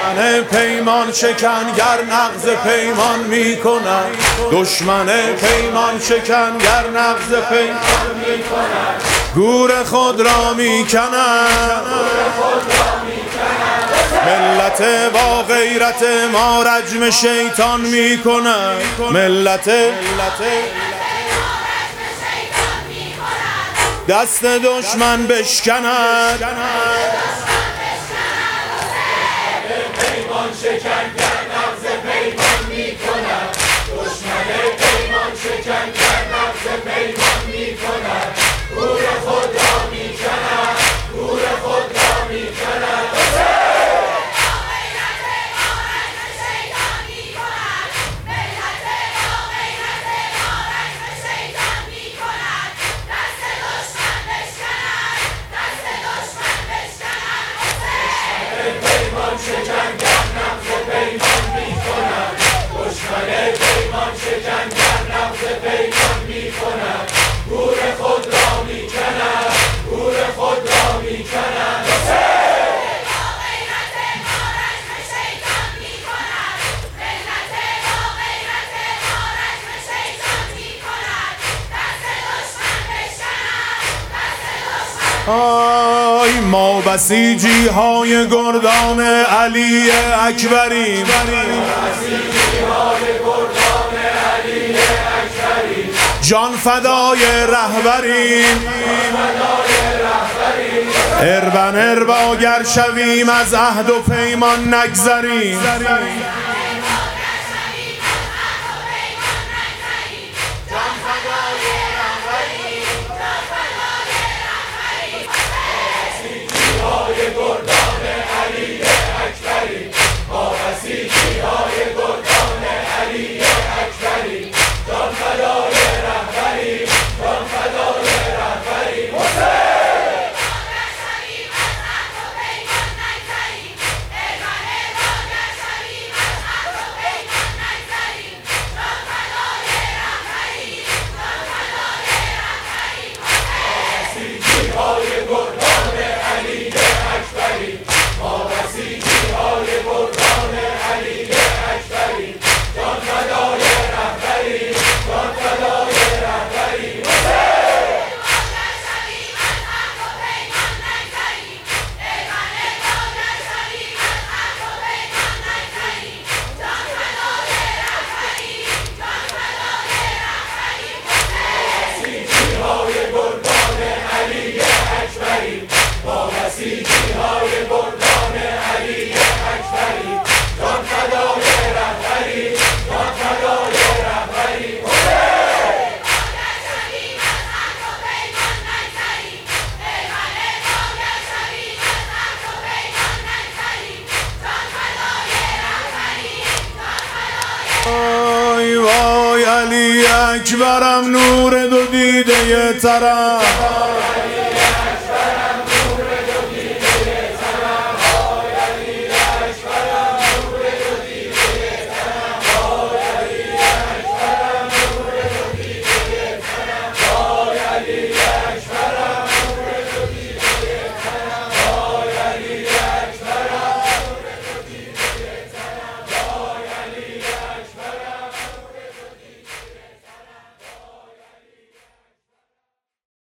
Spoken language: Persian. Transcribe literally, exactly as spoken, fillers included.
دشمن پیمان شکن گر نقض پیمان می کند، دشمن پیمان شکن گر نقض پیمان می کند، گور خود را می کند. ملت با غیرت ما رجم شیطان می کند، ملت دست دشمن بشکند. پیمان شکن گر نقض پیمان می کند، دشمن پیمان شکن گر نقض پیمان می کند، گور خود را می کند، گور خود را می کند. شکن گر نقض پیمان می کند، دشمن پیمان شکن گر نقض پیمان می کند، گور خود را می کند، گور خود را می کند. با غیرت ما رجم شیطان می کند، ملت با غیرت ما رجم شیطان می کند، دست دشمن بشکند، دست دشمن. آی ما بسیجی های گردان علی اکبریم، جان فدای رهبریم، اربن اربا گر شویم از عهد و پیمان نگذریم. وای وای علی اکبرم نور دو دیده طرف،